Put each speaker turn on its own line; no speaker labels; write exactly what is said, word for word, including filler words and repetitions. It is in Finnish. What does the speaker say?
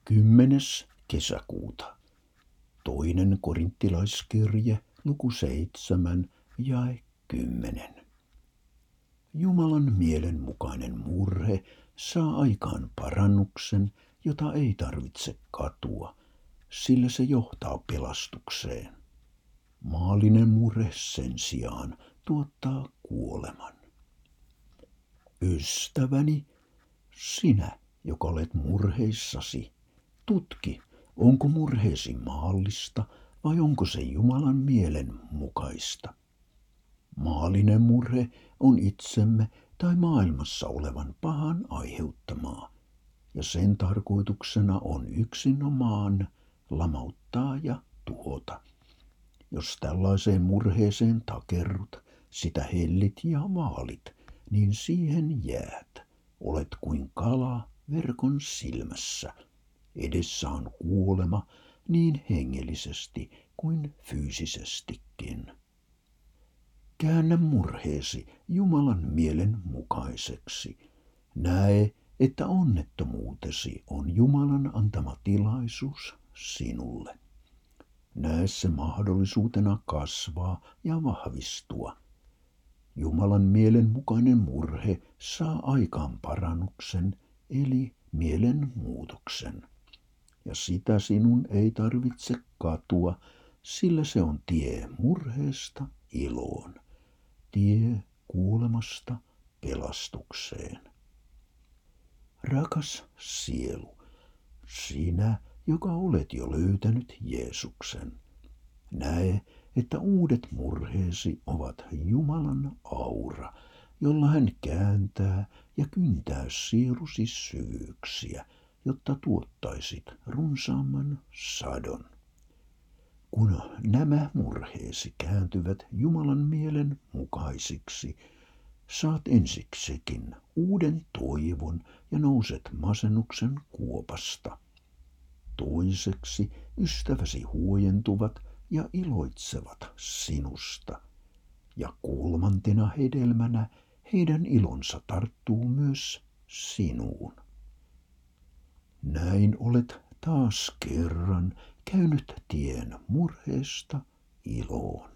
Kymmenes kesäkuuta. Toinen korinttilaiskirje, luku seitsemän, jae kymmenen. Jumalan mielenmukainen murhe saa aikaan parannuksen, jota ei tarvitse katua, sillä se johtaa pelastukseen. Maallinen murhe sen sijaan tuottaa kuoleman. Ystäväni, sinä, joka olet murheissasi, tutki, onko murheesi maallista vai onko se Jumalan mielen mukaista. Maallinen murhe on itsemme tai maailmassa olevan pahan aiheuttamaa, ja sen tarkoituksena on yksinomaan lamauttaa ja tuhota. Jos tällaiseen murheeseen takerrut, sitä hellit ja vaalit, niin siihen jäät. Olet kuin kala verkon silmässä. Edessä on kuolema niin hengellisesti kuin fyysisestikin. Käännä murheesi Jumalan mielen mukaiseksi. Näe, että onnettomuutesi on Jumalan antama tilaisuus sinulle. Näe se mahdollisuutena kasvaa ja vahvistua. Jumalan mielenmukainen murhe saa aikaan parannuksen, eli mielenmuutoksen. Ja sitä sinun ei tarvitse katua, sillä se on tie murheesta iloon, tie kuolemasta pelastukseen. Rakas sielu, sinä, joka olet jo löytänyt Jeesuksen, näe, että uudet murheesi ovat Jumalan aura, jolla hän kääntää ja kyntää sielusi syvyyksiä, jotta tuottaisit runsaamman sadon. Kun nämä murheesi kääntyvät Jumalan mielen mukaisiksi, saat ensiksikin uuden toivon ja nouset masennuksen kuopasta. Toiseksi ystäväsi huojentuvat ja iloitsevat sinusta, ja kolmantena hedelmänä heidän ilonsa tarttuu myös sinuun. Näin olet taas kerran käynyt tien murheesta iloon.